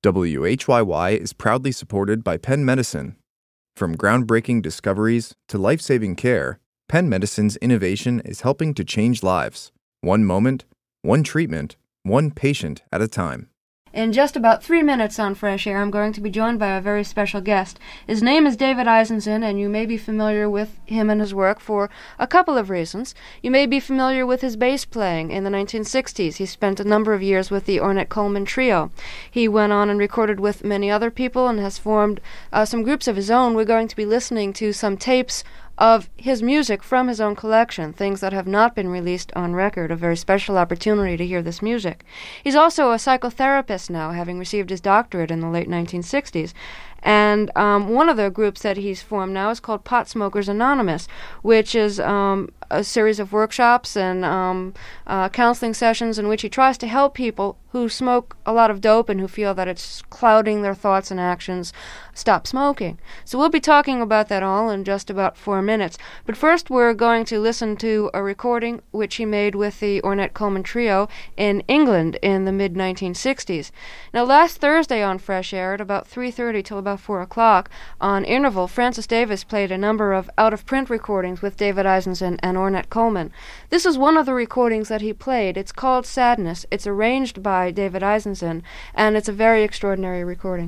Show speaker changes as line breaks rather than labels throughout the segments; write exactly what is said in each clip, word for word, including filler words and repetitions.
W H Y Y is proudly supported by Penn Medicine. From groundbreaking discoveries to life-saving care, Penn Medicine's innovation is helping to change lives, one moment, one treatment, one patient at a time.
In just about three minutes on Fresh Air, I'm going to be joined by a very special guest. His name is David Eisenson, and you may be familiar with him and his work for a couple of reasons. You may be familiar with his bass playing. In the nineteen sixties, he spent a number of years with the Ornette Coleman Trio. He went on and recorded with many other people and has formed uh, some groups of his own. We're going to be listening to some tapes of his music from his own collection, things that have not been released on record, a very special opportunity to hear this music. He's also a psychotherapist now, having received his doctorate in the late nineteen sixties. And um, one of the groups that he's formed now is called Pot Smokers Anonymous, which is um, a series of workshops and um, uh, counseling sessions in which he tries to help people who smoke a lot of dope and who feel that it's clouding their thoughts and actions stop smoking. So we'll be talking about that all in just about four minutes. But first we're going to listen to a recording which he made with the Ornette Coleman Trio in England in the mid nineteen sixties. Now last Thursday on Fresh Air at about three thirty till about four o'clock on Interval, Francis Davis played a number of out-of-print recordings with David Eisenson and Ornette Coleman. This is one of the recordings that he played. It's called Sadness. It's arranged by David Eisenson, and it's a very extraordinary recording.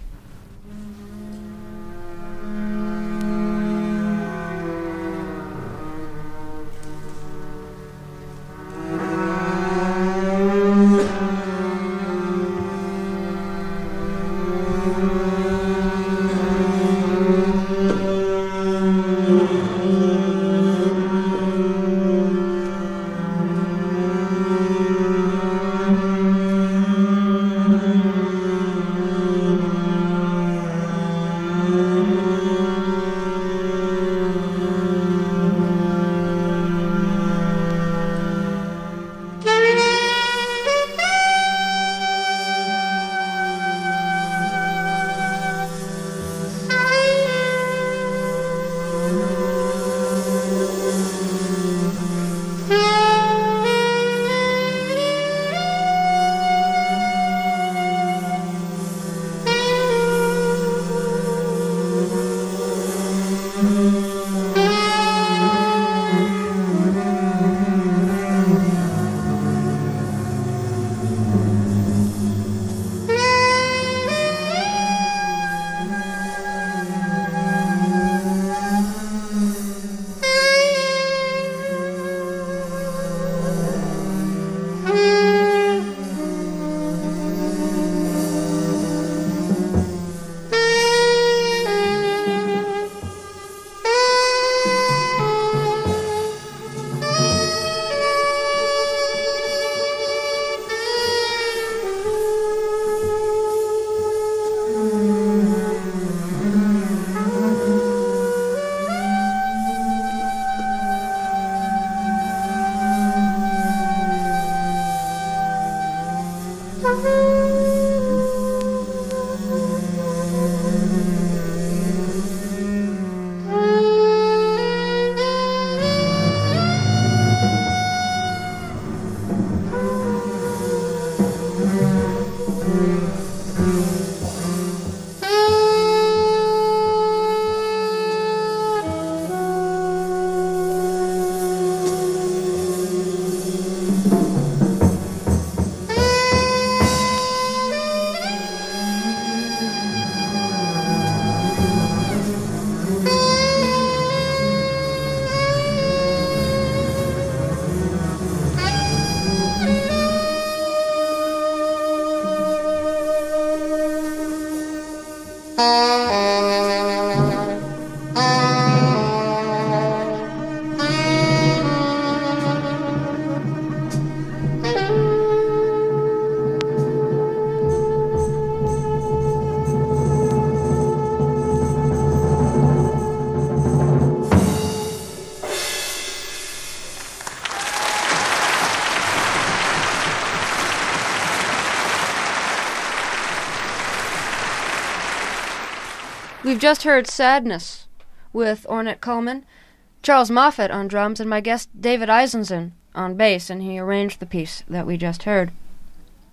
We've just heard Sadness with Ornette Coleman, Charles Moffett on drums, and my guest David Eisenson on bass, and he arranged the piece that we just heard.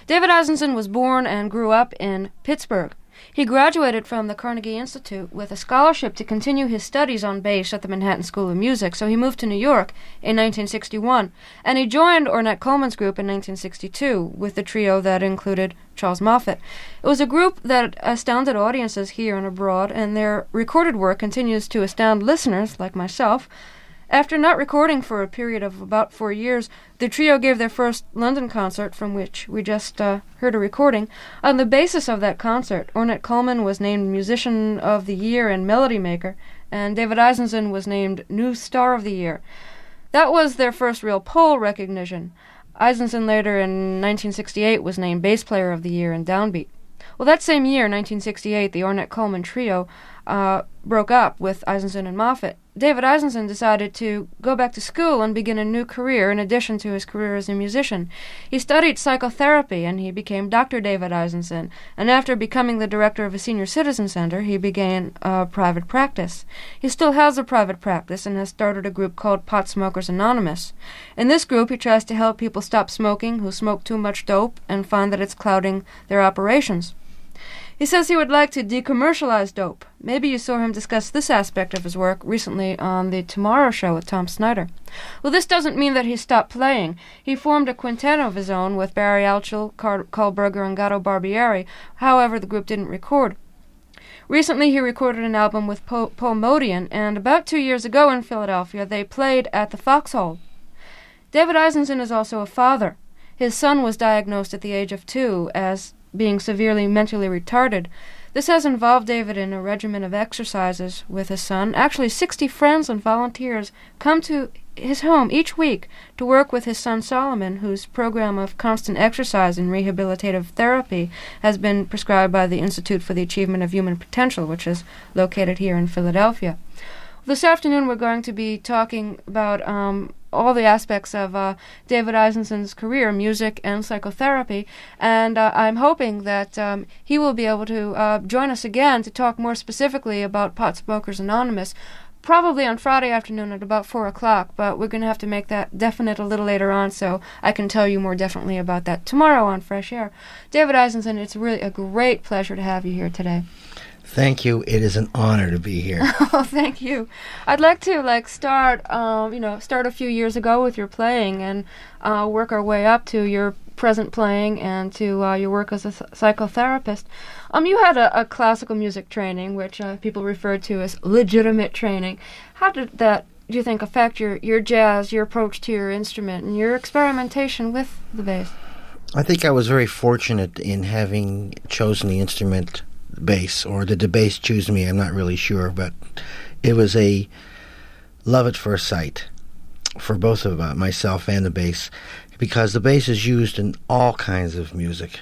David Eisenson was born and grew up in Pittsburgh. He graduated from the Carnegie Institute with a scholarship to continue his studies on bass at the Manhattan School of Music, so he moved to New York in nineteen sixty-one, and he joined Ornette Coleman's group in nineteen sixty-two with the trio that included Charles Moffett. It was a group that astounded audiences here and abroad, and their recorded work continues to astound listeners like myself. After not recording for a period of about four years, the trio gave their first London concert, from which we just uh, heard a recording. On the basis of that concert, Ornette Coleman was named Musician of the Year and Melody Maker, and David Eisenson was named New Star of the Year. That was their first real poll recognition. Eisenson later in nineteen sixty-eight was named Bass Player of the Year in Downbeat. Well, that same year, nineteen sixty-eight, the Ornette Coleman trio uh, broke up with Eisenson and Moffett. David Eisenson decided to go back to school and begin a new career in addition to his career as a musician. He studied psychotherapy, and he became Doctor David Eisenson, and after becoming the director of a senior citizen center, he began a private practice. He still has a private practice and has started a group called Pot Smokers Anonymous. In this group, he tries to help people stop smoking who smoke too much dope and find that it's clouding their operations. He says he would like to decommercialize dope. Maybe you saw him discuss this aspect of his work recently on The Tomorrow Show with Tom Snyder. Well, this doesn't mean that he stopped playing. He formed a quintet of his own with Barry Altschul, Carl Berger, and Gato Barbieri. However, the group didn't record. Recently, he recorded an album with Paul, Paul Modian, and about two years ago in Philadelphia, they played at the Foxhole. David Eisenson is also a father. His son was diagnosed at the age of two as being severely mentally retarded. This has involved David in a regimen of exercises with his son. Actually, sixty friends and volunteers come to his home each week to work with his son Solomon, whose program of constant exercise and rehabilitative therapy has been prescribed by the Institute for the Achievement of Human Potential, which is located here in Philadelphia. This afternoon we're going to be talking about um, all the aspects of uh, David Eisenson's career, music and psychotherapy, and uh, I'm hoping that um, he will be able to uh, join us again to talk more specifically about Pot Smokers Anonymous, probably on Friday afternoon at about four o'clock, but we're going to have to make that definite a little later on, so I can tell you more definitely about that tomorrow on Fresh Air. David Eisenson, it's really a great pleasure to have you here today.
Thank you. It is an honor to be here.
Oh, thank you. I'd like to like start, um, you know, start a few years ago with your playing and uh, work our way up to your present playing and to uh, your work as a psychotherapist. Um, you had a, a classical music training, which uh, people referred to as legitimate training. How did that, do you think, affect your, your jazz, your approach to your instrument, and your experimentation with the bass?
I think I was very fortunate in having chosen the instrument bass, or did the bass choose me? I'm not really sure, but it was a love at first sight for both of uh, myself and the bass, because the bass is used in all kinds of music.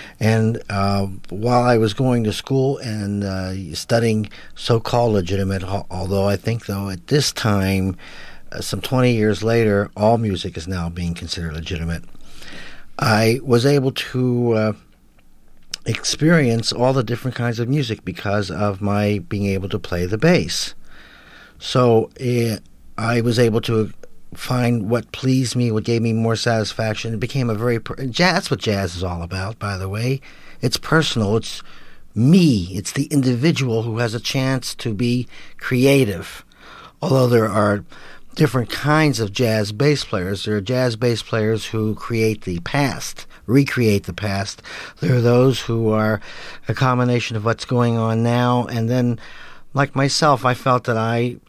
And uh, while I was going to school and uh, studying so-called legitimate, although I think, though, at this time, uh, some twenty years later, all music is now being considered legitimate, I was able to Uh, experience all the different kinds of music because of my being able to play the bass. So uh, I was able to find what pleased me, what gave me more satisfaction. It became a very per- jazz. That's what jazz is all about, by the way. It's personal. It's me. It's the individual who has a chance to be creative. Although there are different kinds of jazz bass players. There are jazz bass players who create the past, recreate the past. There are those who are a combination of what's going on now. And then, like myself, I felt that I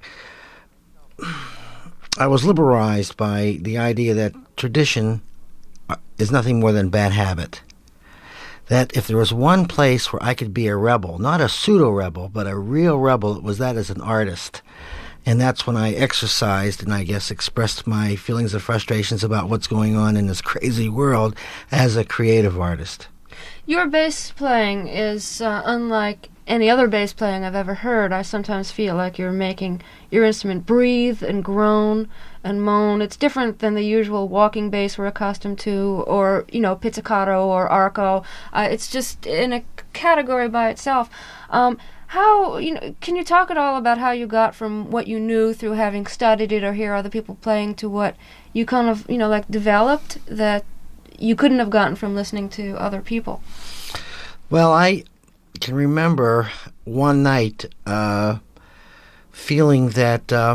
I was liberalized by the idea that tradition is nothing more than bad habit. That if there was one place where I could be a rebel, not a pseudo-rebel, but a real rebel, it was that as an artist. And that's when I exercised and I guess expressed my feelings of frustrations about what's going on in this crazy world as a creative artist.
Your bass playing is uh, unlike any other bass playing I've ever heard. I sometimes feel like you're making your instrument breathe and groan and moan. It's different than the usual walking bass we're accustomed to, or, you know, pizzicato or arco. Uh, it's just in a category by itself. Um, How, you know, can you talk at all about how you got from what you knew through having studied it or hear other people playing to what you kind of, you know, like developed that you couldn't have gotten from listening to other people?
Well, I can remember one night uh, feeling that uh,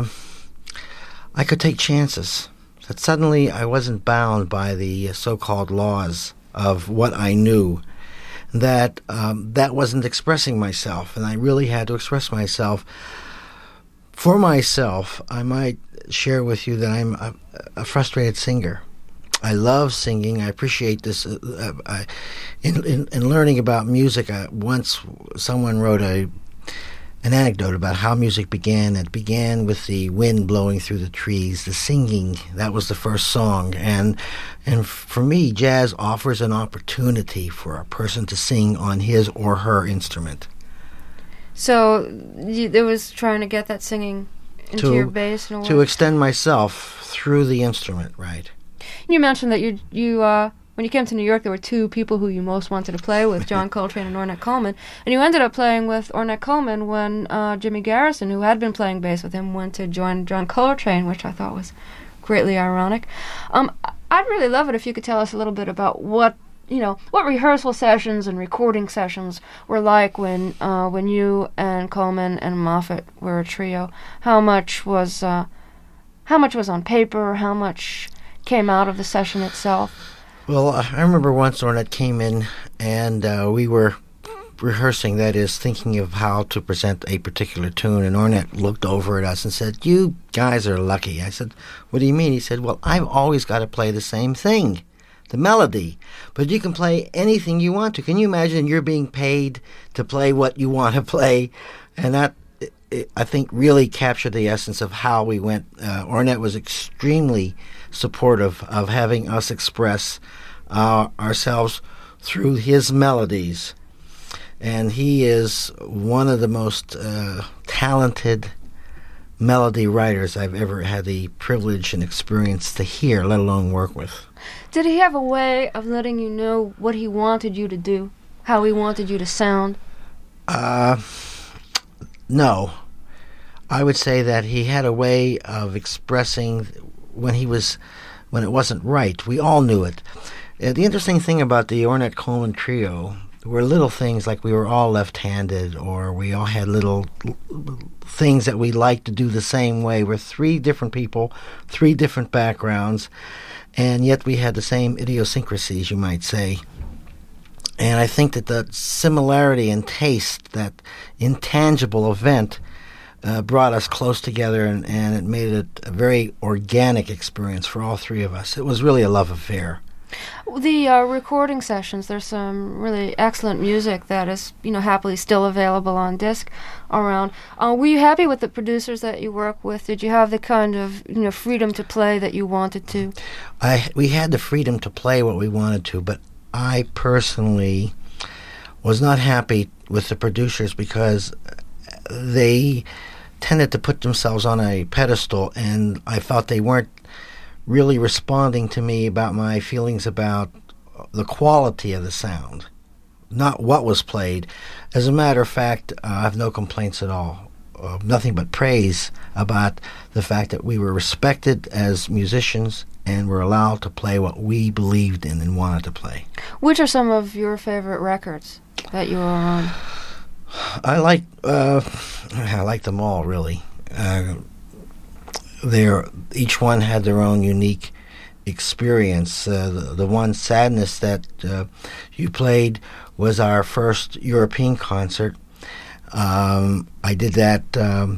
I could take chances, that suddenly I wasn't bound by the so-called laws of what I knew, that um, that wasn't expressing myself, and I really had to express myself. For myself, I might share with you that I'm a, a frustrated singer. I love singing. I appreciate this. Uh, uh, I, in, in, in learning about music, uh, once someone wrote a an anecdote about how music began. It began with the wind blowing through the trees, the singing. That was the first song. And and for me, jazz offers an opportunity for a person to sing on his or her instrument.
So you, it was trying to get that singing into
to,
your bass and all
to extend myself through the instrument, right?
You mentioned that you you uh, when you came to New York, there were two people who you most wanted to play with, John Coltrane and Ornette Coleman, and you ended up playing with Ornette Coleman when uh, Jimmy Garrison, who had been playing bass with him, went to join John Coltrane, which I thought was greatly ironic. Um, I'd really love it if you could tell us a little bit about what you know what rehearsal sessions and recording sessions were like when uh, when you and Coleman and Moffett were a trio. How much was uh, how much was on paper? How much came out of the session itself?
Well, I remember once Ornette came in and uh, we were rehearsing, that is, thinking of how to present a particular tune, and Ornette looked over at us and said, "You guys are lucky." I said, "What do you mean?" He said, "Well, I've always got to play the same thing, the melody, but you can play anything you want to. Can you imagine you're being paid to play what you want to play?" And that, it, I think, really captured the essence of how we went. Uh, Ornette was extremely supportive of having us express uh, ourselves through his melodies. And he is one of the most uh, talented melody writers I've ever had the privilege and experience to hear, let alone work with.
Did he have a way of letting you know what he wanted you to do, how he wanted you to sound?
Uh, no. I would say that he had a way of expressing when he was, when it wasn't right. We all knew it. Uh, the interesting thing about the Ornette Coleman trio were little things like we were all left-handed, or we all had little l- things that we liked to do the same way. We're three different people, three different backgrounds, and yet we had the same idiosyncrasies, you might say. And I think that the similarity in taste, that intangible event, uh, brought us close together, and, and it made it a very organic experience for all three of us. It was really a love affair.
The uh, recording sessions, there's some really excellent music that is, you know, happily still available on disc around. Uh, were you happy with the producers that you work with? Did you have the kind of, you know, freedom to play that you wanted to?
I we had the freedom to play what we wanted to, but I personally was not happy with the producers because they tended to put themselves on a pedestal, and I felt they weren't really responding to me about my feelings about the quality of the sound, not what was played. As a matter of fact, uh, I have no complaints at all. Uh, nothing but praise about the fact that we were respected as musicians and were allowed to play what we believed in and wanted to play.
Which are some of your favorite records that you were on?
I like uh, I like them all, really. Uh, They're, each one had their own unique experience. Uh, the, the one, Sadness, that uh, you played was our first European concert. Um, I did that um,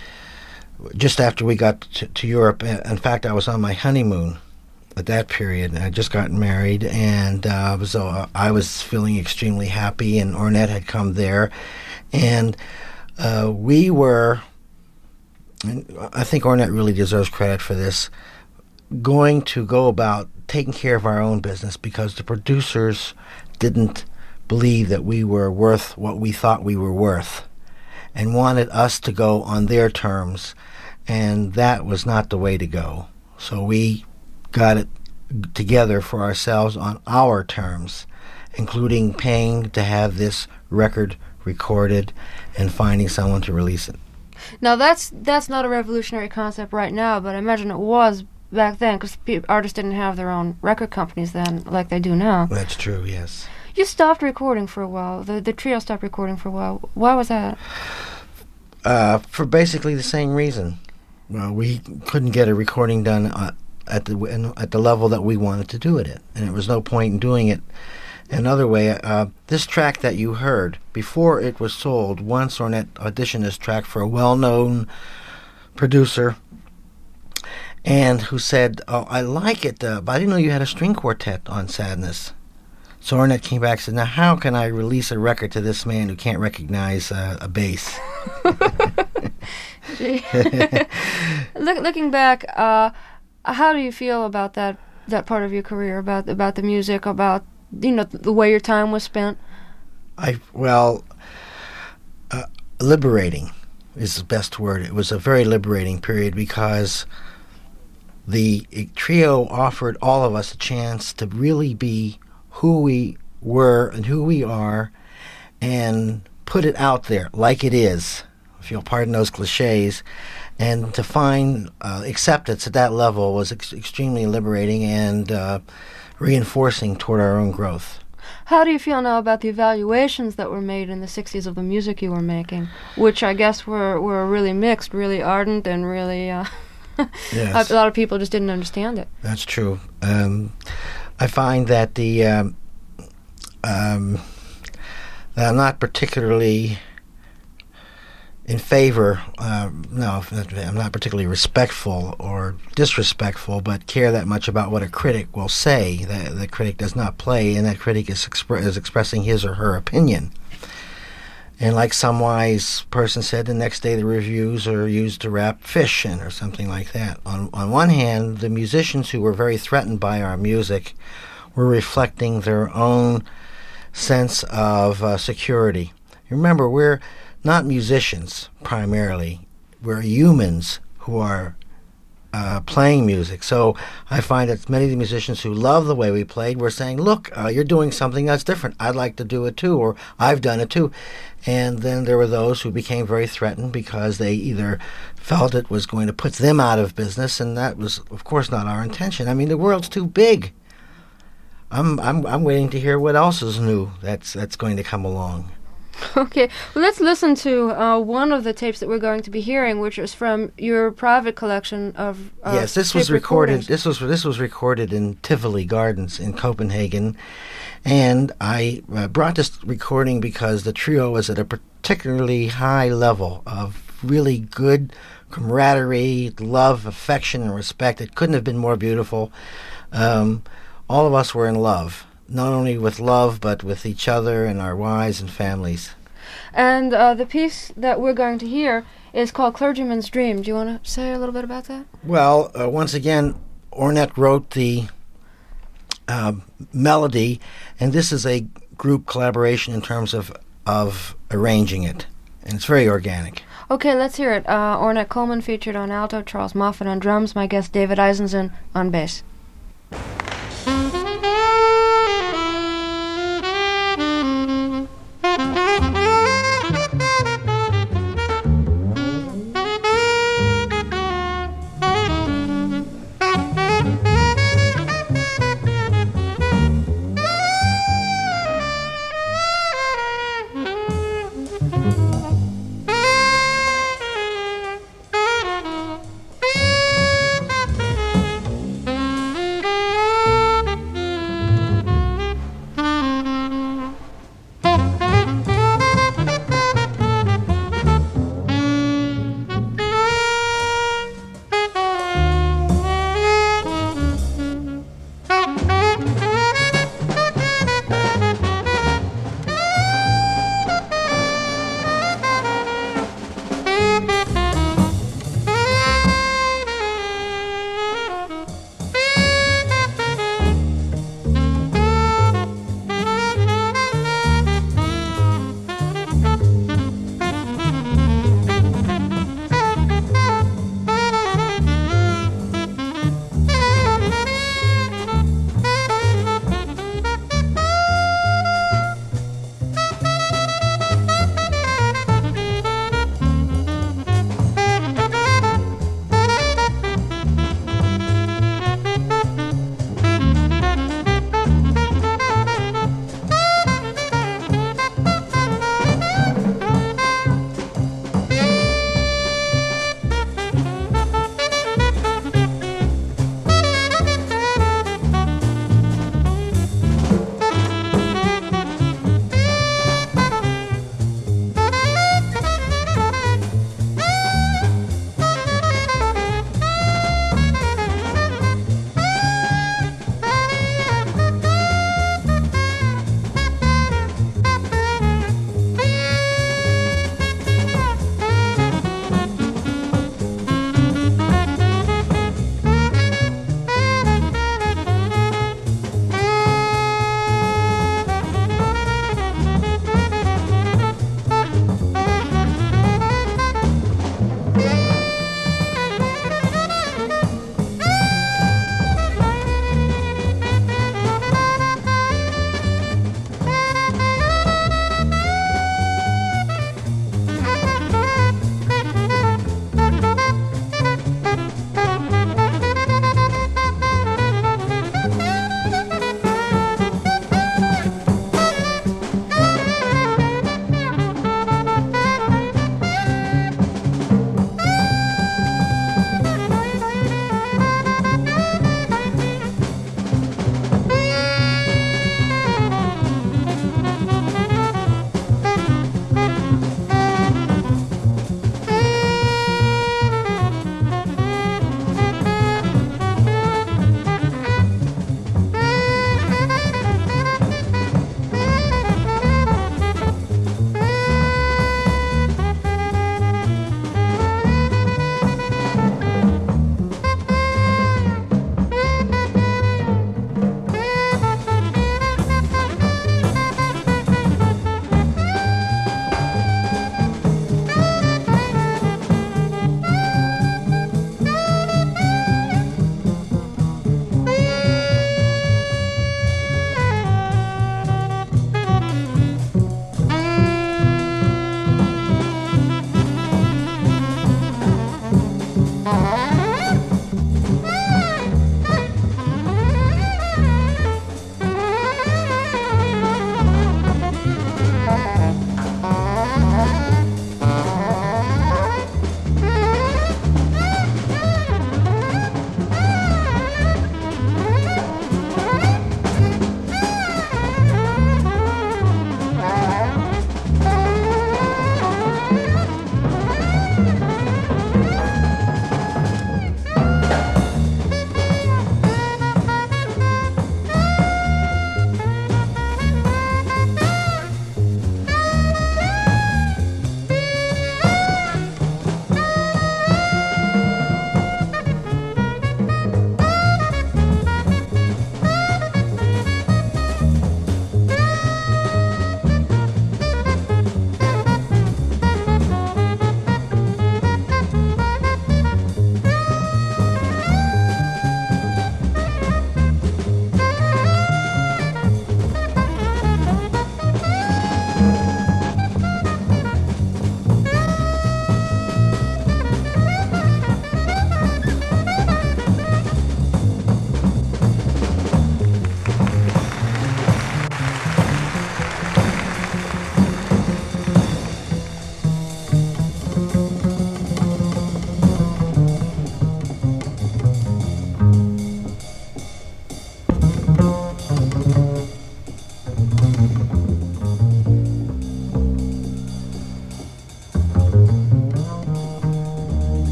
just after we got to, to Europe. In fact, I was on my honeymoon at that period. I just got married, and uh, so uh, I was feeling extremely happy, and Ornette had come there. And uh, we were... and I think Ornette really deserves credit for this, going to go about taking care of our own business, because the producers didn't believe that we were worth what we thought we were worth and wanted us to go on their terms, and that was not the way to go. So we got it together for ourselves on our terms, including paying to have this record recorded and finding someone to release it.
Now, that's that's not a revolutionary concept right now, but I imagine it was back then, because artists didn't have their own record companies then like they do now.
That's true, yes.
You stopped recording for a while. The the trio stopped recording for a while. Why was that?
Uh, for basically the same reason. Well, we couldn't get a recording done uh, at the at the level that we wanted to do it at, and there was no point in doing it another way. Uh, this track that you heard, before it was sold, once Ornette auditioned this track for a well-known producer, and who said, "Oh, I like it, uh, but I didn't know you had a string quartet on Sadness." So Ornette came back and said, "Now how can I release a record to this man who can't recognize uh, a bass?"
Look, looking back, uh, how do you feel about that that part of your career, about about the music, about you know the way your time was spent?
I well, uh, liberating is the best word. It was a very liberating period because the trio offered all of us a chance to really be who we were and who we are, and put it out there like it is, if you'll pardon those cliches, and to find uh, acceptance at that level was ex- extremely liberating and uh, reinforcing toward our own growth.
How do you feel now about the evaluations that were made in the sixties of the music you were making, which I guess were, were really mixed, really ardent, and really... Uh,
yes.
A lot of people just didn't understand it.
That's true. Um, I find that the um, um, that I'm not particularly in favor. Uh, no, I'm not particularly respectful or disrespectful, but care that much about what a critic will say. That the critic does not play, and that critic is, expre- is expressing his or her opinion. And like some wise person said, the next day the reviews are used to wrap fish in or something like that. On on one hand, the musicians who were very threatened by our music were reflecting their own sense of uh, security. Remember, we're not musicians primarily. We're humans who are uh, playing music. So I find that many of the musicians who love the way we played were saying, look, uh, you're doing something that's different. I'd like to do it too, or I've done it too. And then there were those who became very threatened because they either felt it was going to put them out of business, and that was, of course, not our intention. I mean, the world's too big. I'm I'm I'm waiting to hear what else is new that's that's going to come along.
Okay, well, let's listen to uh, one of the tapes that we're going to be hearing, which is from your private collection of uh,
yes. This was recorded. This was this was recorded in Tivoli Gardens in Copenhagen, and I uh, brought this recording because the trio was at a particularly high level of really good camaraderie, love, affection, and respect. It couldn't have been more beautiful. Um, all of us were in love. Not only with love, but with each other and our wives and families.
And uh, the piece that we're going to hear is called Clergyman's Dream. Do you want to say a little bit about that?
Well, uh, once again, Ornette wrote the uh, melody, and this is a group collaboration in terms of, of arranging it. And it's very organic.
Okay, let's hear it. Uh, Ornette Coleman featured on alto, Charles Moffat on drums, my guest David Eisenson on bass.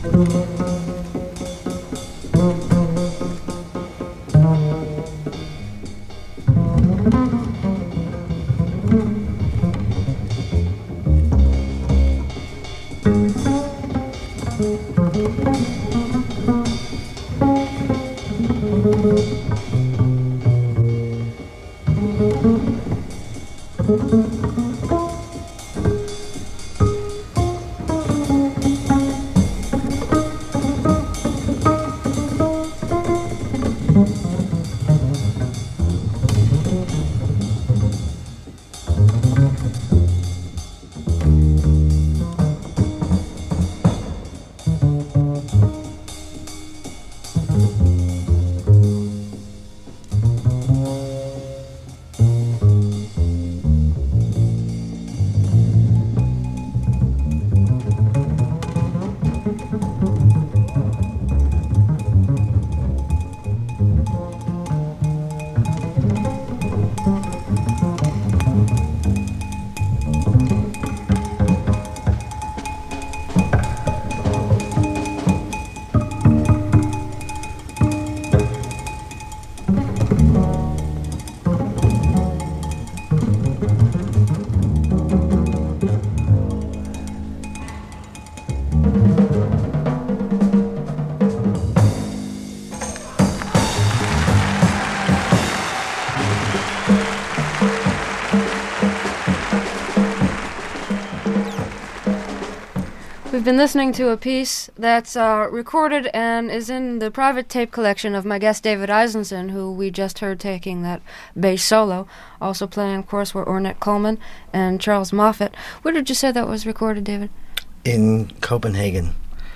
We've been listening to a piece that's uh, recorded and is in the private tape collection of my guest David Eisenson, who we just heard taking that bass solo. Also playing, of course, were Ornette Coleman and Charles Moffett. Where did you say that was recorded, David?
In Copenhagen.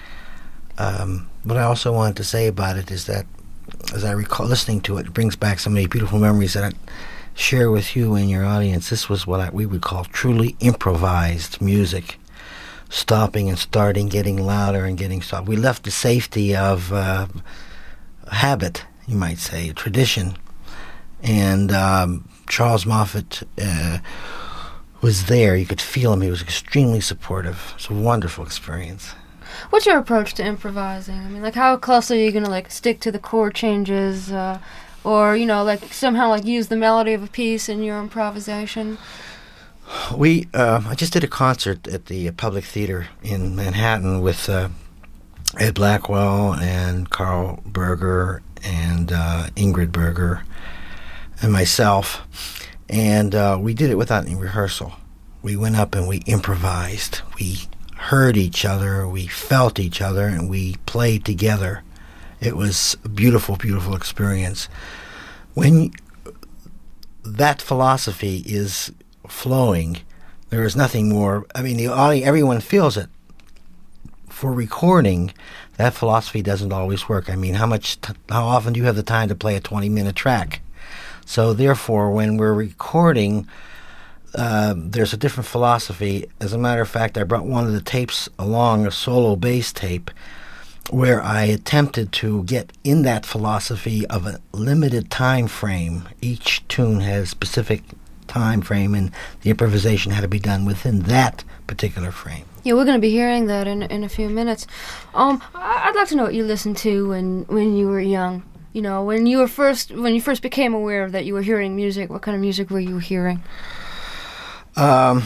Um, what I also wanted to say about it is that, as I recall listening to it, it brings back so many beautiful memories that I share with you and your audience. This was what I, we would call truly improvised music. Stopping and starting, getting louder and getting soft. We left the safety of uh, habit, you might say, tradition. And um, Charles Moffett uh, was there. You could feel him. He was extremely supportive. It's a wonderful experience.
What's your approach to improvising? I mean, like, how closely are you going to, like, stick to the chord changes uh, or, you know, like, somehow, like, use the melody of a piece in your improvisation?
We, uh, I just did a concert at the Public Theater in Manhattan with uh, Ed Blackwell and Carl Berger and uh, Ingrid Berger and myself, and uh, we did it without any rehearsal. We went up and we improvised. We heard each other, we felt each other, and we played together. It was a beautiful, beautiful experience. When that philosophy is flowing, there is nothing more. I mean, the audience, everyone feels it. For recording, that philosophy doesn't always work. I mean, how much, t- how often do you have the time to play a twenty-minute track? So, therefore, when we're recording, uh, there's a different philosophy. As a matter of fact, I brought one of the tapes along, a solo bass tape, where I attempted to get in that philosophy of a limited time frame. Each tune has specific time frame, and the improvisation had to be done within that particular frame.
Yeah, we're going to be hearing that in in a few minutes. Um, I- I'd like to know what you listened to when when you were young. You know, when you were first when you first became aware that you were hearing music. What kind of music were you hearing?
Um,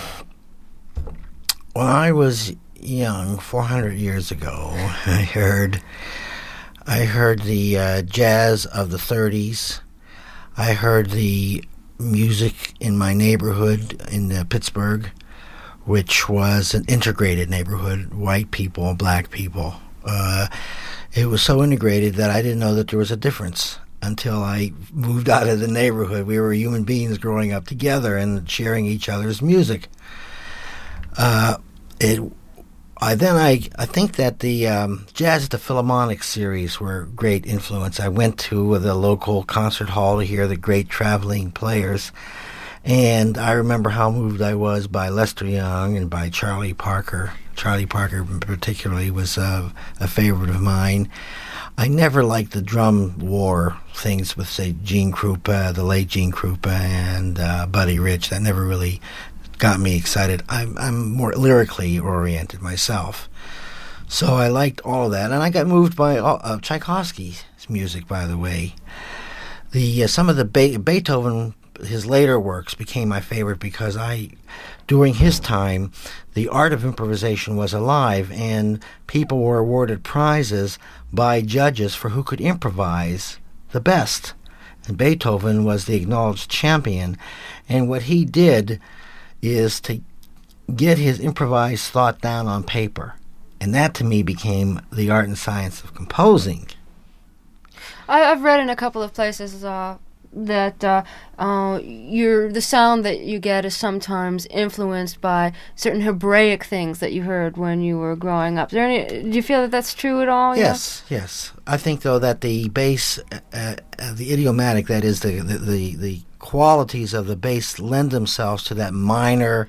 when I was young, four hundred years ago, I heard I heard the uh, jazz of the thirties. I heard the music in my neighborhood in uh, Pittsburgh, which was an integrated neighborhood, white people, black people. Uh, it was so integrated that I didn't know that there was a difference until I moved out of the neighborhood. We were human beings growing up together and sharing each other's music. Uh, it I then I I think that the um, Jazz at the Philharmonic series were great influence. I went to the local concert hall to hear the great traveling players, and I remember how moved I was by Lester Young and by Charlie Parker. Charlie Parker particularly was uh, a favorite of mine. I never liked the drum war things with, say, Gene Krupa, the late Gene Krupa, and uh, Buddy Rich. That never really got me excited. I'm, I'm more lyrically oriented myself. So I liked all of that, and I got moved by uh, Tchaikovsky's music, by the way. The uh, some of the Be- Beethoven, his later works, became my favorite because I, during his time, the art of improvisation was alive, and people were awarded prizes by judges for who could improvise the best. And Beethoven was the acknowledged champion, and what he did is to get his improvised thought down on paper. And that, to me, became the art and science of composing.
I, I've read in a couple of places uh, that uh, uh, your the sound that you get is sometimes influenced by certain Hebraic things that you heard when you were growing up. Is there any, do you feel that that's true at all?
Yes, yeah? yes. I think, though, that the bass, uh, uh, the idiomatic, that is, the, the, the, the qualities of the bass lend themselves to that minor,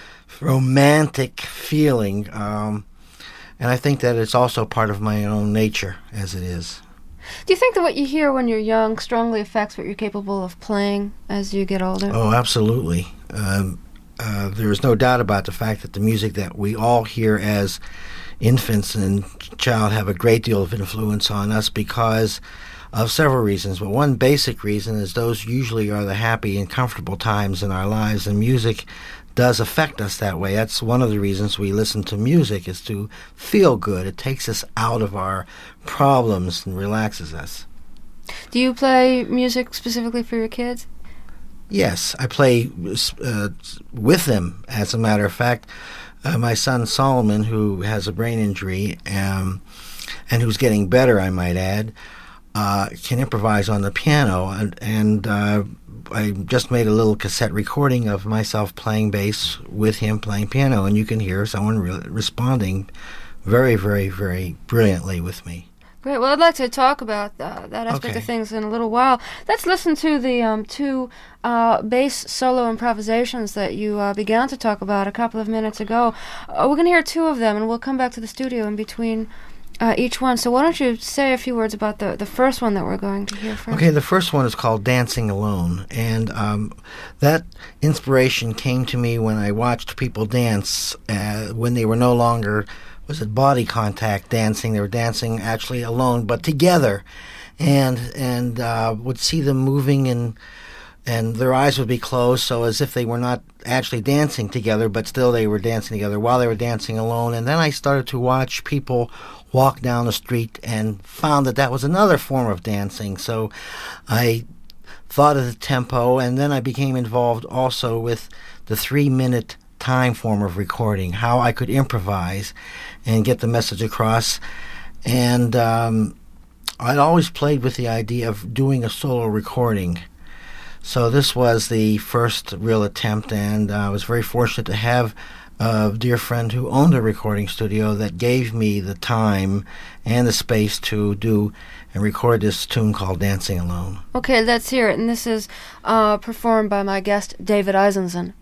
romantic feeling. Um, and I think that it's also part of my own nature, as it is.
Do you think that what you hear when you're young strongly affects what you're capable of playing as you get older?
Oh, absolutely. Um, uh, there is no doubt about the fact that the music that we all hear as infants and child have a great deal of influence on us because of several reasons. But one basic reason is those usually are the happy and comfortable times in our lives, and music does affect us that way. That's one of the reasons we listen to music, is to feel good. It takes us out of our problems and relaxes us.
Do you play music specifically for your kids?
Yes, I play uh, with them, as a matter of fact. Uh, my son Solomon, who has a brain injury, um, and who's getting better, I might add, uh, can improvise on the piano, and, and uh, I just made a little cassette recording of myself playing bass with him playing piano, and you can hear someone re- responding very, very, very brilliantly with me.
Great. Well, I'd like to talk about uh, that aspect
Okay.
of things in a little while. Let's listen to the um, two uh, bass solo improvisations that you uh, began to talk about a couple of minutes ago. Uh, we're going to hear two of them, and we'll come back to the studio in between uh, each one. So why don't you say a few words about the, the first one that we're going to hear first?
Okay, the first one is called Dancing Alone, and um, that inspiration came to me when I watched people dance uh, when they were no longer, was it body contact dancing? They were dancing actually alone, but together, and and uh, would see them moving, and and their eyes would be closed, so as if they were not actually dancing together, but still they were dancing together while they were dancing alone. And then I started to watch people walk down the street and found that that was another form of dancing. So I thought of the tempo, and then I became involved also with the three-minute time form of recording, how I could improvise and get the message across. And um, I'd always played with the idea of doing a solo recording. So this was the first real attempt, and uh, I was very fortunate to have a dear friend who owned a recording studio that gave me the time and the space to do and record this tune called Dancing Alone.
Okay, let's hear it. And this is uh, performed by my guest, David Eisenson.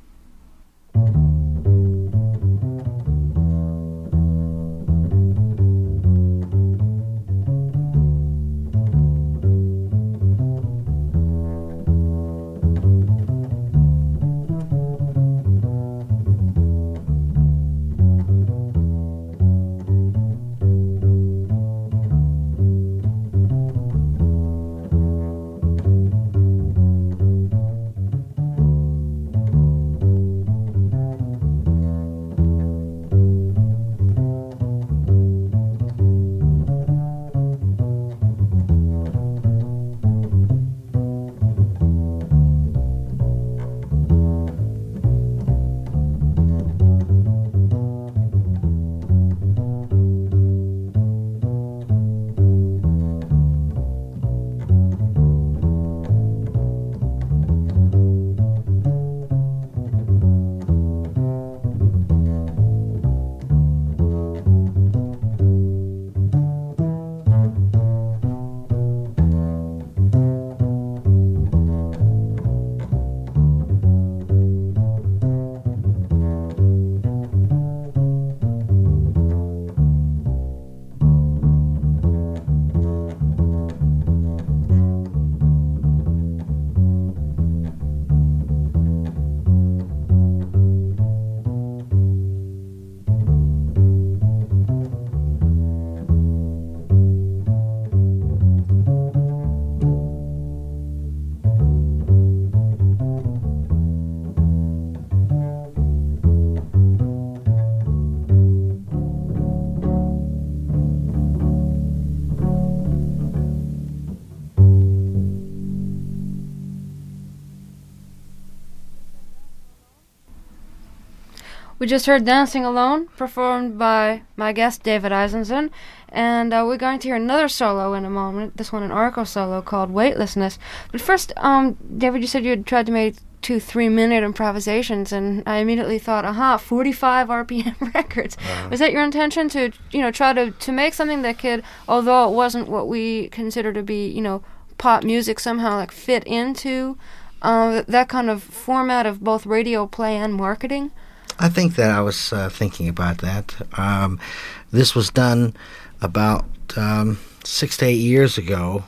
We just heard Dancing Alone, performed by my guest, David Eisenson, and uh, we're going to hear another solo in a moment, this one an arco solo called Weightlessness. But first, um, David, you said you had tried to make two three-minute improvisations, and I immediately thought, aha, forty-five R P M records. Uh, Was that your intention to, you know, try to, to make something that could, although it wasn't what we consider to be, you know, pop music, somehow like fit into uh, that kind of format of both radio play and marketing?
I think that I was uh, thinking about that. Um, this was done about um, six to eight years ago,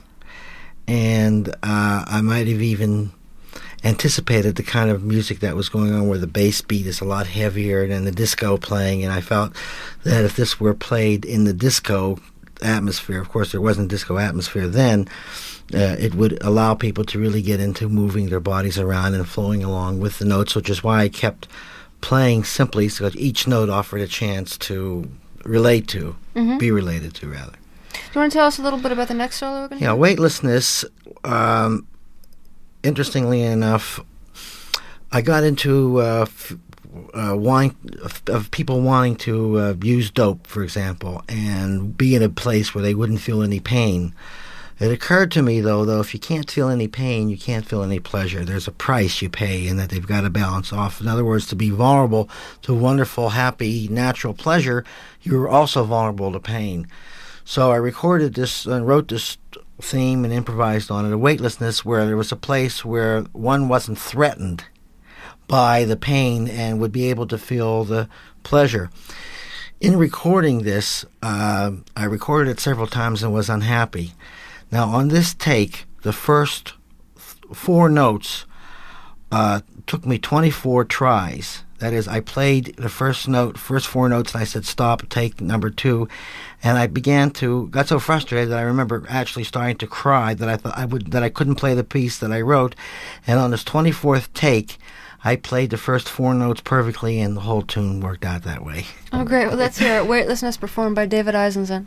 and uh, I might have even anticipated the kind of music that was going on where the bass beat is a lot heavier than the disco playing, and I felt that if this were played in the disco atmosphere, of course there wasn't disco atmosphere then, uh, it would allow people to really get into moving their bodies around and flowing along with the notes, which is why I kept playing simply so that each note offered a chance to relate to, mm-hmm. be related to, rather.
Do you want to tell us a little bit about the next solo we're going to
Yeah, Weightlessness, um, interestingly enough, I got into uh, f- uh, wanting, of, of people wanting to uh, use dope, for example, and be in a place where they wouldn't feel any pain. It occurred to me, though, though, if you can't feel any pain, you can't feel any pleasure. There's a price you pay, and that they've got to balance off. In other words, to be vulnerable to wonderful, happy, natural pleasure, you're also vulnerable to pain. So I recorded this and wrote this theme and improvised on it, a weightlessness, where there was a place where one wasn't threatened by the pain and would be able to feel the pleasure. In recording this, uh, I recorded it several times and was unhappy. Now, on this take, the first th- four notes uh, took me twenty-four tries. That is, I played the first note, first four notes, and I said, stop, take number two. And I began to, got so frustrated that I remember actually starting to cry that I thought I would, that I couldn't play the piece that I wrote. And on this twenty-fourth take, I played the first four notes perfectly, and the whole tune worked out that way.
Oh, great. Well, let's hear it. Weightlessness, performed by David Eisenson.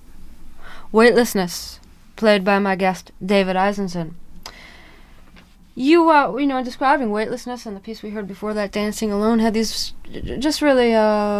Weightlessness, played by my guest, David Eisenson. You, uh, you know, describing weightlessness and the piece we heard before that, Dancing Alone, had these just really uh,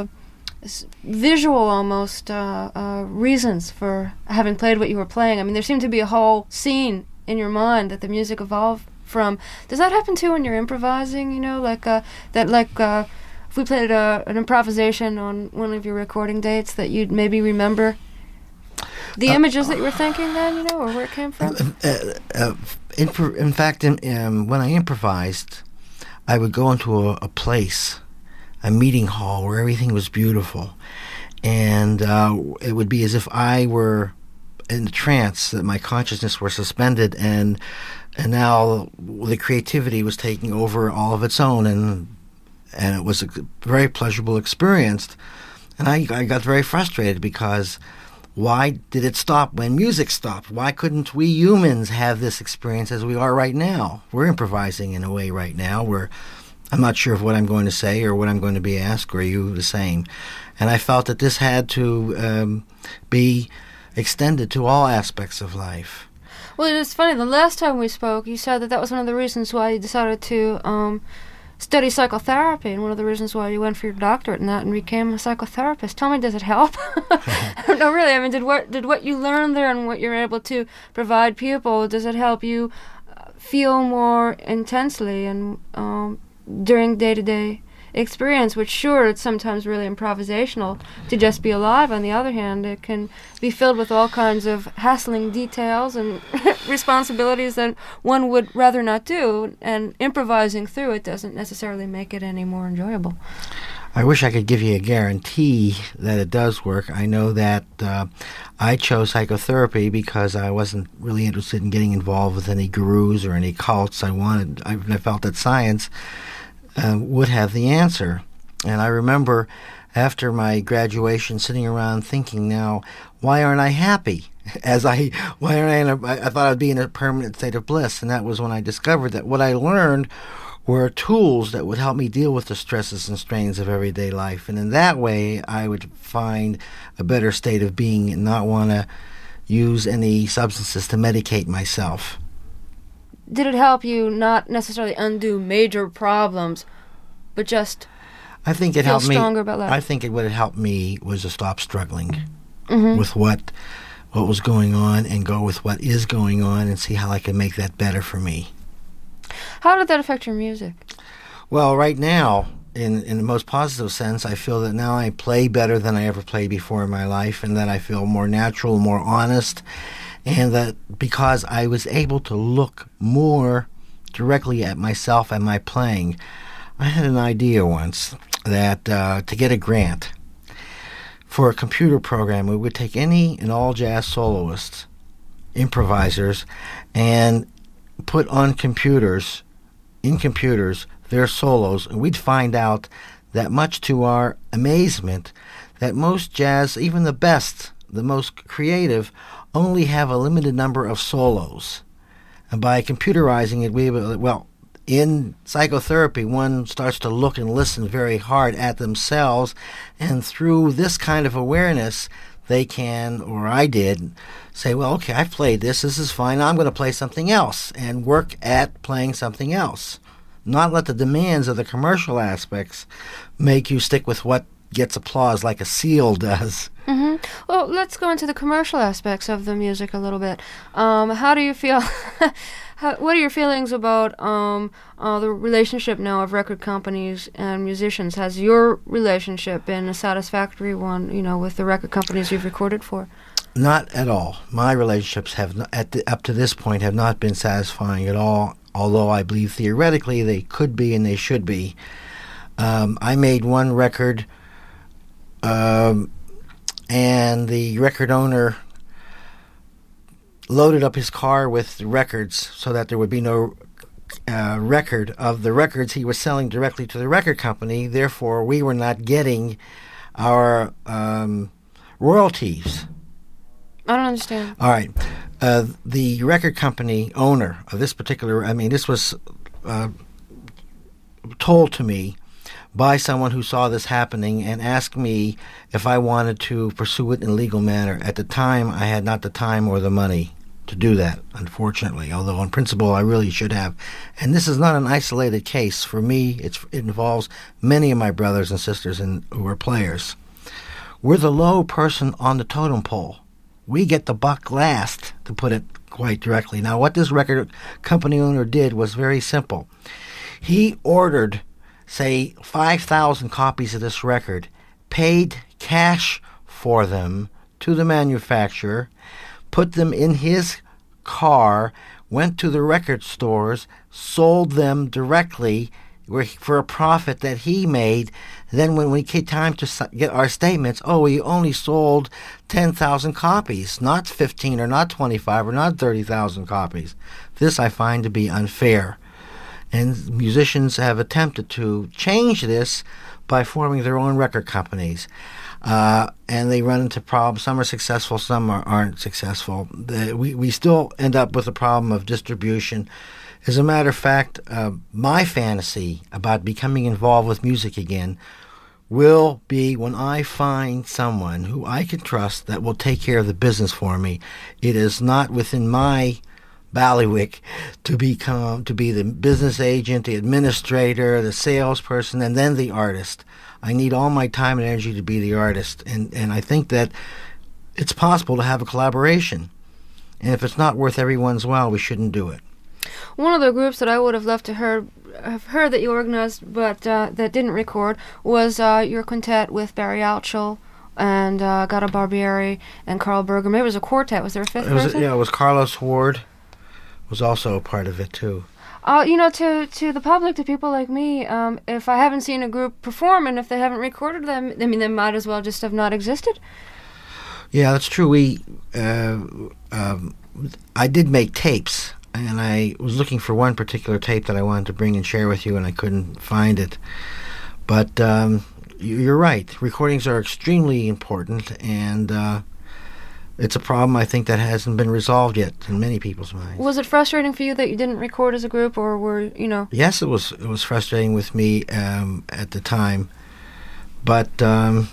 visual almost uh, uh, reasons for having played what you were playing. I mean, there seemed to be a whole scene in your mind that the music evolved from. Does that happen too when you're improvising, you know, like uh, that, like uh, if we played uh, an improvisation on one of your recording dates that you'd maybe remember the uh, images that you were thinking then, you know, or where it came from?
Uh, uh, in, in fact, in, um, when I improvised, I would go into a, a place, a meeting hall where everything was beautiful. And uh, it would be as if I were in a trance, that my consciousness were suspended, and and now the creativity was taking over all of its own, and and it was a very pleasurable experience. And I, I got very frustrated because why did it stop when music stopped? Why couldn't we humans have this experience as we are right now? We're improvising in a way right now where I'm not sure of what I'm going to say or what I'm going to be asked, or are you the same? And I felt that this had to um, be extended to all aspects of life.
Well, it's funny, the last time we spoke, you said that that was one of the reasons why you decided to um, study psychotherapy, and one of the reasons why you went for your doctorate in that and became a psychotherapist. Tell me, does it help? No, really, I mean, did what, did what you learned there and what you're able to provide people, does it help you feel more intensely and um, during day-to-day experience, which sure, it's sometimes really improvisational to just be alive. On the other hand, it can be filled with all kinds of hassling details and responsibilities that one would rather not do, and improvising through it doesn't necessarily make it any more enjoyable.
I wish I could give you a guarantee that it does work. I know that uh, I chose psychotherapy because I wasn't really interested in getting involved with any gurus or any cults. I wanted, I, I felt that science Uh, would have the answer. And I remember after my graduation sitting around thinking, now, why aren't I happy? As I, why aren't I in a, I, I thought I'd be in a permanent state of bliss. And that was when I discovered that what I learned were tools that would help me deal with the stresses and strains of everyday life. And in that way, I would find a better state of being and not want to use any substances to medicate myself.
Did it help you not necessarily undo major problems, but just
I think it
feel
helped me.
stronger about life?
I think it, what it helped me was to stop struggling
mm-hmm.
with what what was going on and go with what is going on and see how I can make that better for me.
How did that affect your music?
Well, right now, in in the most positive sense, I feel that now I play better than I ever played before in my life, and that I feel more natural, more honest. And that because I was able to look more directly at myself and my playing, I had an idea once that uh, to get a grant for a computer program, we would take any and all jazz soloists, improvisers, and put on computers, in computers, their solos, and we'd find out that much to our amazement, that most jazz, even the best, the most creative, only have a limited number of solos. And by computerizing it, we well, in psychotherapy, one starts to look and listen very hard at themselves, and through this kind of awareness, they can, or I did, say, well, okay, I've played this, this is fine, I'm going to play something else, and work at playing something else. Not let the demands of the commercial aspects make you stick with what gets applause like a seal does.
Mm-hmm. Well, let's go into the commercial aspects of the music a little bit. Um, how do you feel? how, what are your feelings about um, uh, the relationship now of record companies and musicians? Has your relationship been a satisfactory one, you know, with the record companies you've recorded for?
Not at all. My relationships have, not, at the, up to this point, have not been satisfying at all. Although I believe theoretically they could be and they should be. Um, I made one record. Um, and the record owner loaded up his car with records so that there would be no uh, record of the records he was selling directly to the record company. Therefore, we were not getting our um, royalties.
I don't understand.
All right. Uh, the record company owner of this particular, I mean, this was uh, told to me by someone who saw this happening and asked me if I wanted to pursue it in a legal manner. At the time, I had not the time or the money to do that, unfortunately, although in principle I really should have. And this is not an isolated case. For me, it's, it involves many of my brothers and sisters in, who are players. We're the low person on the totem pole. We get the buck last, to put it quite directly. Now, what this record company owner did was very simple. He ordered, say, five thousand copies of this record, paid cash for them to the manufacturer, put them in his car, went to the record stores, sold them directly for a profit that he made. Then when we came time to get our statements, oh, we only sold ten thousand copies, not fifteen or not twenty-five or not thirty thousand copies. This I find to be unfair. And musicians have attempted to change this by forming their own record companies. Uh, and they run into problems. Some are successful, some are, aren't successful. The, we, we still end up with a problem of distribution. As a matter of fact, uh, my fantasy about becoming involved with music again will be when I find someone who I can trust that will take care of the business for me. It is not within my ballywick to become to be the business agent, the administrator, the salesperson, and then the artist. I need all my time and energy to be the artist, and, and I think that it's possible to have a collaboration. And if it's not worth everyone's while, we shouldn't do it.
One of the groups that I would have loved to heard, have heard that you organized, but uh, that didn't record, was uh, your quintet with Barry Altschul and uh, Gata Barbieri and Carl Berger. Maybe it was a quartet. Was there a fifth
It was,
person?
yeah, it was Carlos Ward. Was also a part of it too.
Uh, you know, to to the public, to people like me, um, if I haven't seen a group perform and if they haven't recorded them, I mean, they might as well just have not existed.
Yeah, that's true. We, uh, um, I did make tapes, and I was looking for one particular tape that I wanted to bring and share with you, and I couldn't find it. But um, you're right. Recordings are extremely important, and uh, it's a problem, I think, that hasn't been resolved yet in many people's minds.
Was it frustrating for you that you didn't record as a group, or were, you know...
Yes, it was It was frustrating with me um, at the time. But um,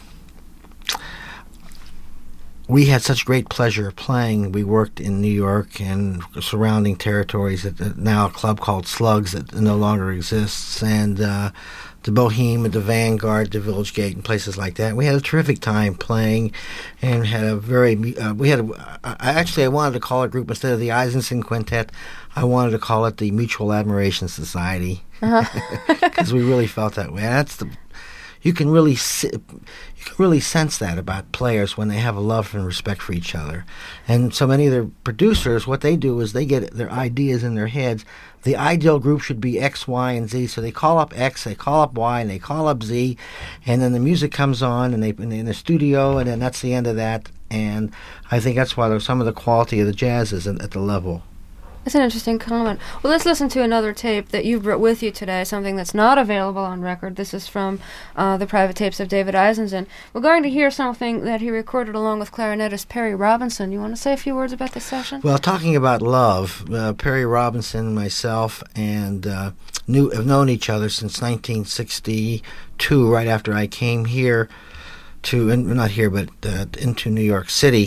we had such great pleasure playing. We worked in New York and surrounding territories at now a club called Slugs that no longer exists, and uh, the Boheme, the Vanguard, the Village Gate, and places like that. We had a terrific time playing, and had a very. Uh, we had. A, I, actually, I wanted to call our group, instead of the Eisenson Quintet, I wanted to call it the Mutual Admiration Society, because uh-huh. we really felt that way. And that's the. You can really si- you can really sense that about players when they have a love and respect for each other. And so many of their producers, what they do is they get their ideas in their heads. The ideal group should be X, Y, and Z. So they call up X, they call up Y, and they call up Z, and then the music comes on, and they in the studio, and then that's the end of that. And I think that's why there's some of the quality of the jazz is at the level.
That's an interesting comment. Well, let's listen to another tape that you brought with you today, something that's not available on record. This is from uh, the private tapes of David Eisenson. We're going to hear something that he recorded along with clarinetist Perry Robinson. You want to say a few words about this session?
Well, talking about love, uh, Perry Robinson, myself, and uh, knew have known each other since nineteen sixty-two, right after I came here to, in, not here, but uh, into New York City.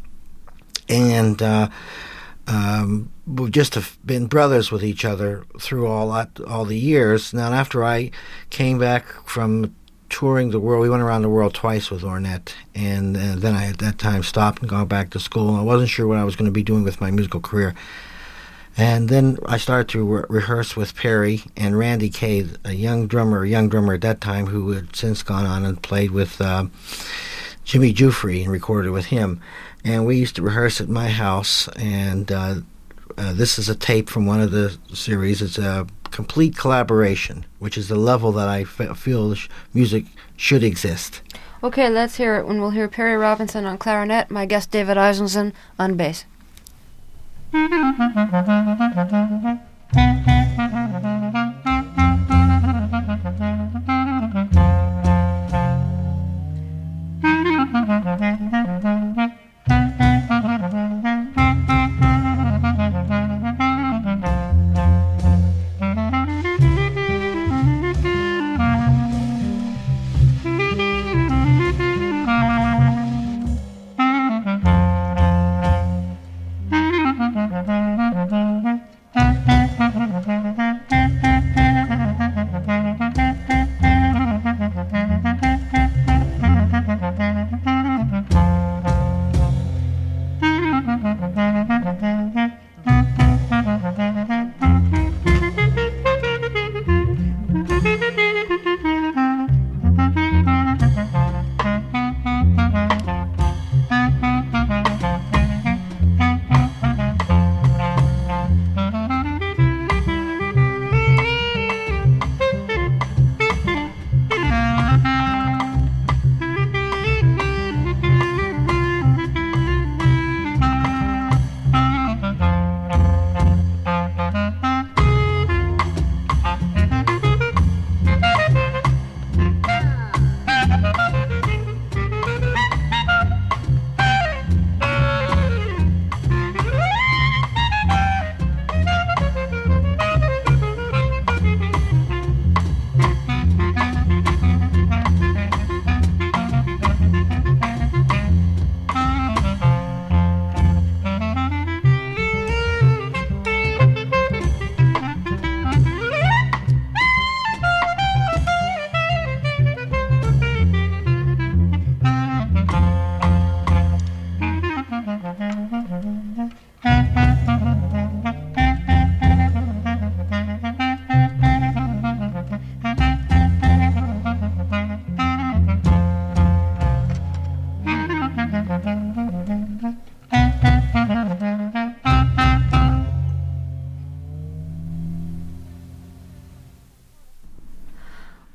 And... Uh, Um, we've just have been brothers with each other through all that, all the years. Now, after I came back from touring the world, we went around the world twice with Ornette, and uh, then I at that time stopped and gone back to school, and I wasn't sure what I was going to be doing with my musical career. And then I started to re- rehearse with Perry and Randy Kay, a young drummer, a young drummer at that time who had since gone on and played with uh, Jimmy Giuffre and recorded with him. And we used to rehearse at my house, and uh, uh, this is a tape from one of the series. It's a complete collaboration, which is the level that I f- feel sh- music should exist.
Okay, let's hear it when we'll hear Perry Robinson on clarinet, my guest David Eisenson on bass.
Mm-hmm.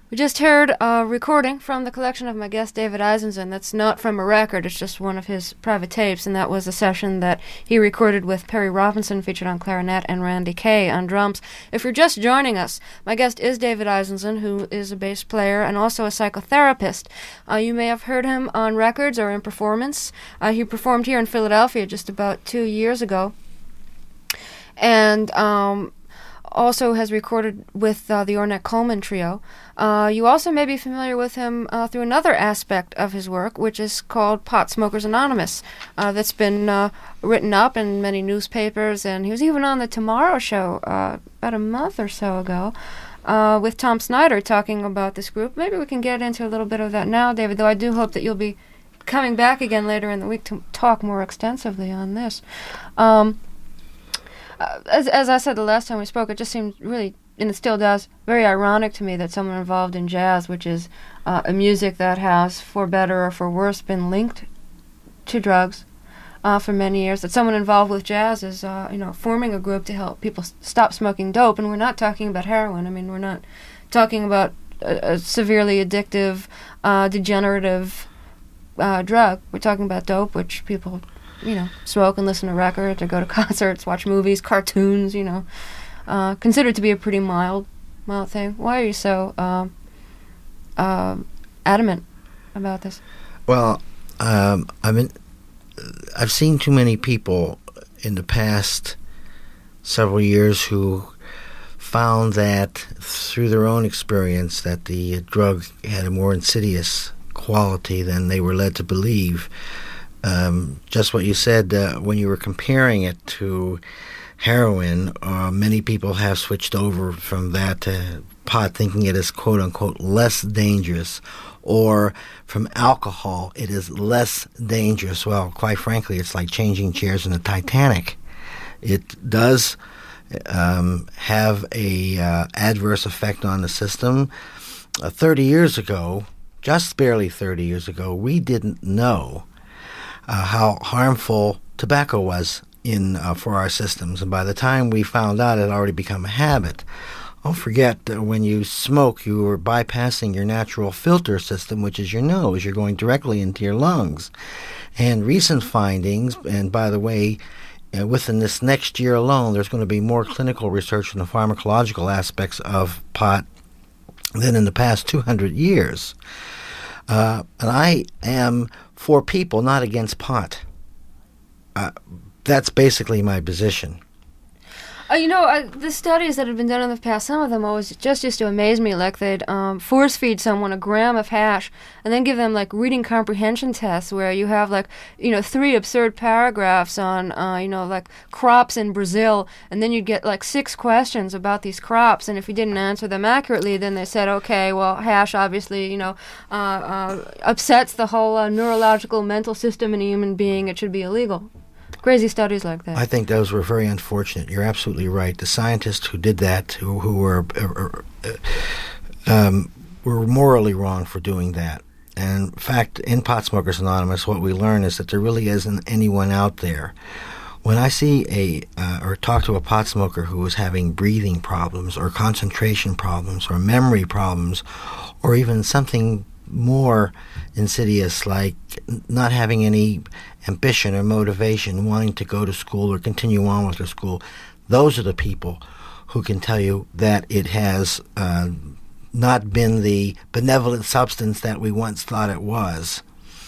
We just heard a recording from the collection of my guest, David Eisenson. That's not from a record, it's just one of his private tapes, and that was a session that he recorded with Perry Robinson, featured on clarinet, and Randy Kay on drums. If you're just joining us, my guest is David Eisenson, who is a bass player and also a psychotherapist. Uh, you may have heard him on records or in performance. Uh, he performed here in Philadelphia just about two years ago. And um, also has recorded with uh, the Ornette Coleman Trio. Uh, you also may be familiar with him uh, through another aspect of his work, which is called Pot Smokers Anonymous. Uh, that's been uh, written up in many newspapers, and he was even on the Tomorrow Show uh, about a month or so ago uh, with Tom Snyder talking about this group. Maybe we can get into a little bit of that now, David, though I do hope that you'll be coming back again later in the week to talk more extensively on this. Um, Uh, as as I said the last time we spoke, it just seemed really, and it still does, very ironic to me that someone involved in jazz, which is uh, a music that has, for better or for worse, been linked to drugs uh, for many years, that someone involved with jazz is, uh, you know, forming a group to help people s- stop smoking dope. And we're not talking about heroin. I mean, we're not talking about a, a severely addictive, uh, degenerative uh, drug. We're talking about dope, which people, you know, smoke and listen to records or go to concerts, watch movies, cartoons, you know, uh, considered to be a pretty mild, mild thing. Why are you so uh, uh, adamant about this?
Well, um, I mean, I've seen too many people in the past several years who found that through their own experience that the drug had a more insidious quality than they were led to believe. Um, just what you said, uh, when you were comparing it to heroin, uh, many people have switched over from that to pot, thinking it is quote-unquote less dangerous, or from alcohol, it is less dangerous. Well, quite frankly, it's like changing chairs in the Titanic. It does um, have a uh, adverse effect on the system. Uh, thirty years ago, just barely thirty years ago, we didn't know Uh, how harmful tobacco was in uh, for our systems. And by the time we found out, it had already become a habit. Don't forget that when you smoke, you are bypassing your natural filter system, which is your nose. You're going directly into your lungs. And recent findings, and by the way, uh, within this next year alone, there's going to be more clinical research on the pharmacological aspects of pot than in the past two hundred years. Uh, and I am for people, not against pot. Uh, that's basically my position.
Uh, you know, uh, the studies that have been done in the past, some of them always just used to amaze me. Like they'd um, force feed someone a gram of hash and then give them like reading comprehension tests where you have like, you know, three absurd paragraphs on, uh, you know, like crops in Brazil, and then you'd get like six questions about these crops, and if you didn't answer them accurately, then they said, okay, well, hash obviously, you know, uh, uh, upsets the whole uh, neurological mental system in a human being. It should be illegal. Crazy studies like that.
I think those were very unfortunate. You're absolutely right. The scientists who did that, who, who were uh, uh, um, were morally wrong for doing that. And in fact, in Pot Smokers Anonymous, what we learn is that there really isn't anyone out there. When I see a uh, or talk to a pot smoker who is having breathing problems or concentration problems or memory problems or even something more insidious like not having any ambition or motivation, wanting to go to school or continue on with their school, those are the people who can tell you that it has uh, not been the benevolent substance that we once thought it was.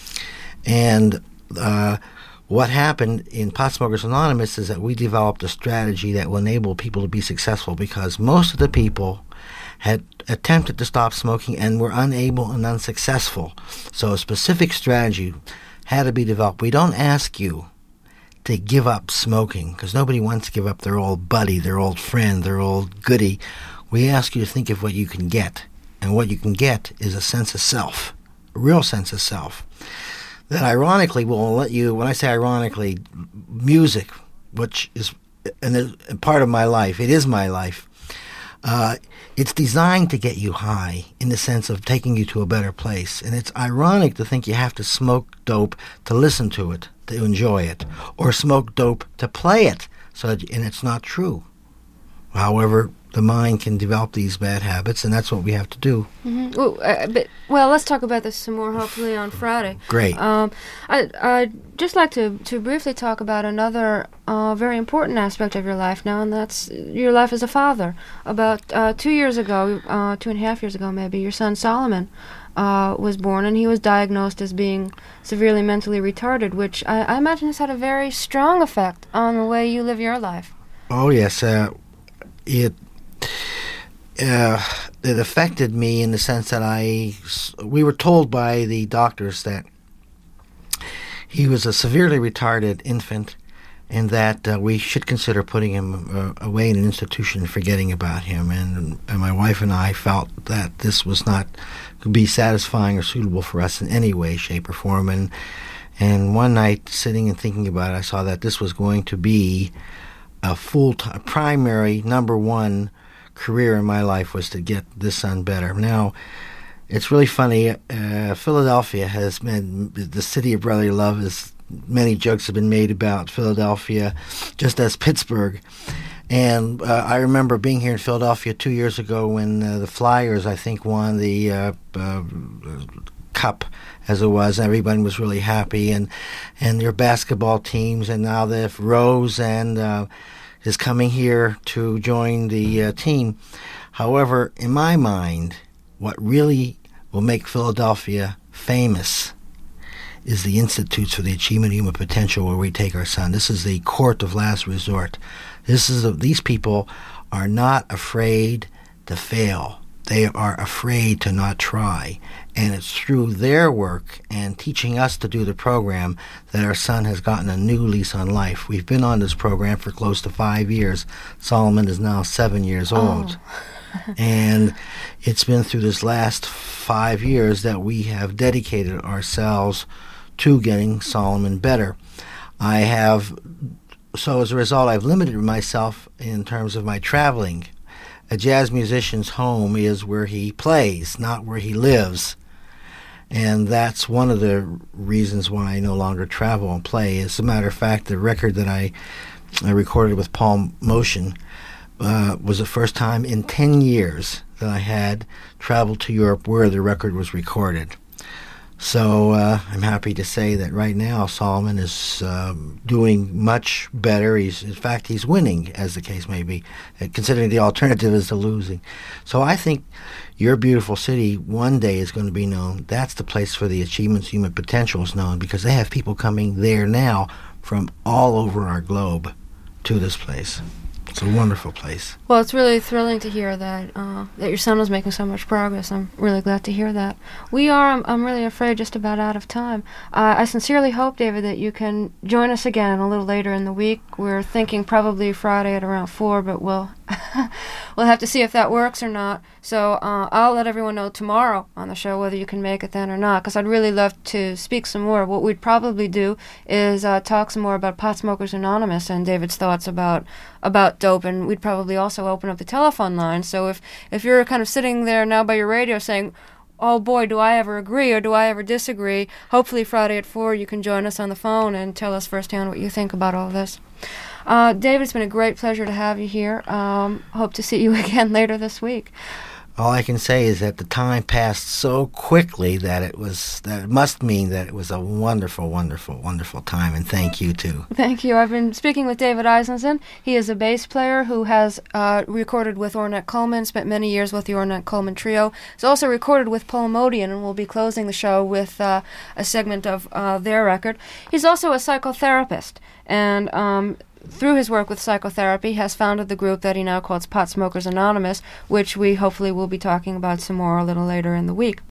And uh, what happened in Pot Smokers Anonymous is that we developed a strategy that will enable people to be successful, because most of the people had attempted to stop smoking and were unable and unsuccessful. So a specific strategy had to be developed. We don't ask you to give up smoking, because nobody wants to give up their old buddy, their old friend, their old goodie. We ask you to think of what you can get. And what you can get is a sense of self, a real sense of self. That ironically will let you, when I say ironically, music, which is a part of my life, it is my life, Uh, it's designed to get you high in the sense of taking you to a better place. And it's ironic to think you have to smoke dope to listen to it, to enjoy it, or smoke dope to play it. So, that, and it's not true. However, the mind can develop these bad habits, and that's what we have to do.
Mm-hmm. Well, uh, but, well, let's talk about this some more, hopefully, on Friday.
Great.
Um, I, I'd just like to, to briefly talk about another uh, very important aspect of your life now, and that's your life as a father. About uh, two years ago, uh, two and a half years ago maybe, your son Solomon uh, was born, and he was diagnosed as being severely mentally retarded, which I, I imagine has had a very strong effect on the way you live your life.
Oh, yes. Uh, it... Uh, it affected me in the sense that I, we were told by the doctors that he was a severely retarded infant and that uh, we should consider putting him uh, away in an institution and forgetting about him. And, and my wife and I felt that this was not could be satisfying or suitable for us in any way, shape, or form. And, and one night, sitting and thinking about it, I saw that this was going to be a full-time, primary, number one career in my life was to get this son better. Now, it's really funny. Uh, Philadelphia has been the city of brotherly love. Is many jokes have been made about Philadelphia, just as Pittsburgh. And uh, I remember being here in Philadelphia two years ago when uh, the Flyers, I think, won the uh, uh, Cup, as it was. Everybody was really happy, and and your basketball teams, and now the Rose and. Uh, is coming here to join the uh, team. However, in my mind, what really will make Philadelphia famous is the Institutes for the Achievement of Human Potential, where we take our son. This is the court of last resort. This is a, these people are not afraid to fail. They are afraid to not try. And it's through their work and teaching us to do the program that our son has gotten a new lease on life. We've been on this program for close to five years. Solomon is now seven years old. Oh. And it's been through this last five years that we have dedicated ourselves to getting Solomon better. I have, so as a result, I've limited myself in terms of my traveling. A jazz musician's home is where he plays, not where he lives. And that's one of the reasons why I no longer travel and play. As a matter of fact, the record that I, I recorded with Paul Motion uh, was the first time in ten years that I had traveled to Europe where the record was recorded. So uh, I'm happy to say that right now Solomon is uh, doing much better. He's, in fact, he's winning, as the case may be, considering the alternative is to losing. So I think your beautiful city one day is going to be known. That's the place for the Achievements Human Potential is known, because they have people coming there now from all over our globe to this place. It's a wonderful place.
Well, it's really thrilling to hear that uh, that your son is making so much progress. I'm really glad to hear that. We are, I'm, I'm really afraid, just about out of time. Uh, I sincerely hope, David, that you can join us again a little later in the week. We're thinking probably Friday at around four, but we'll we'll have to see if that works or not. So uh, I'll let everyone know tomorrow on the show whether you can make it then or not, because I'd really love to speak some more. What we'd probably do is uh, talk some more about Pot Smokers Anonymous and David's thoughts about about dope, and we'd probably also open up the telephone line. So if, if you're kind of sitting there now by your radio saying, oh boy, do I ever agree or do I ever disagree, hopefully Friday at four you can join us on the phone and tell us firsthand what you think about all this. Uh, David, it's been a great pleasure to have you here. Um, hope to see you again later this week.
All I can say is that the time passed so quickly that it was that it must mean that it was a wonderful, wonderful, wonderful time, and thank you, too.
Thank you. I've been speaking with David Eisenson. He is a bass player who has uh, recorded with Ornette Coleman, spent many years with the Ornette Coleman Trio. He's also recorded with Paul Motian, and we'll be closing the show with uh, a segment of uh, their record. He's also a psychotherapist, and um, through his work with psychotherapy, has founded the group that he now calls Pot Smokers Anonymous, which we hopefully will be talking about some more a little later in the week.